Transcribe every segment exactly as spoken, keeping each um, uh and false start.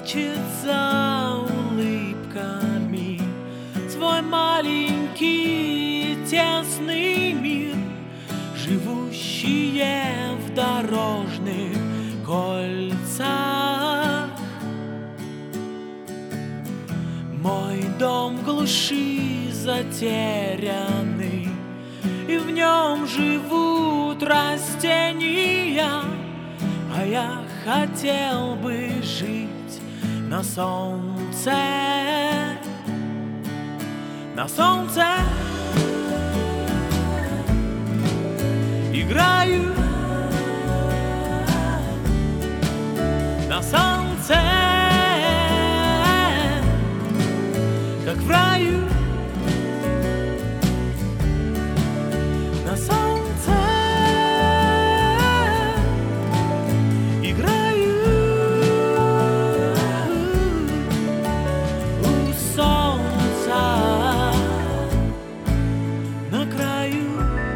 прячет за улыбками свой маленький тесный мир, живущие в дорожных кольцах. Мой дом в глуши затерянный, и в нем живут растения, а я хотел бы жить на солнце, на солнце. Играю на солнце, как в раю. На солнце играю, у солнца на краю.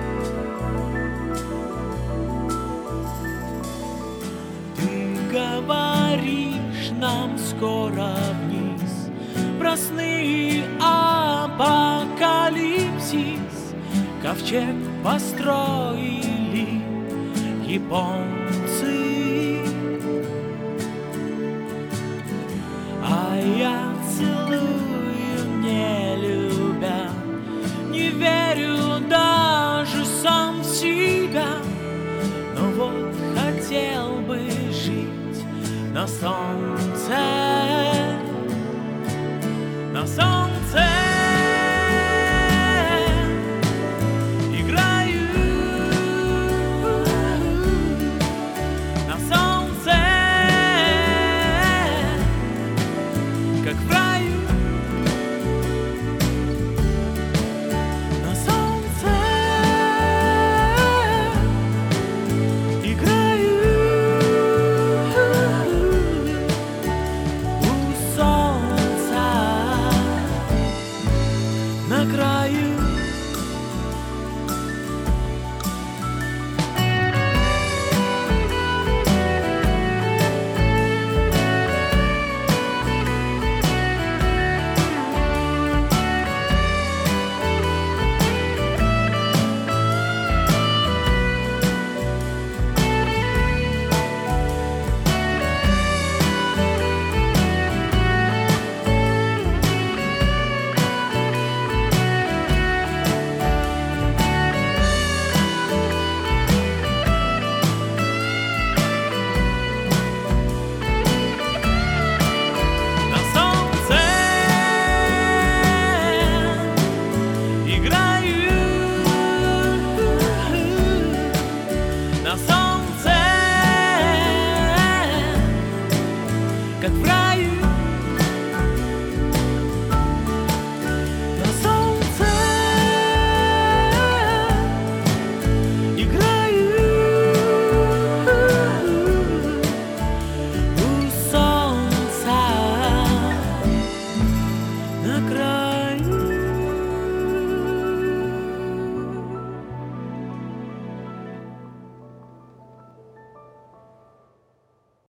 Ты говоришь нам скоро вниз, про сны апокалипсис. Ковчег построили японцы, а я целую, не любя, не верю даже сам в себя. Но вот хотел бы жить на солнце, на солнце.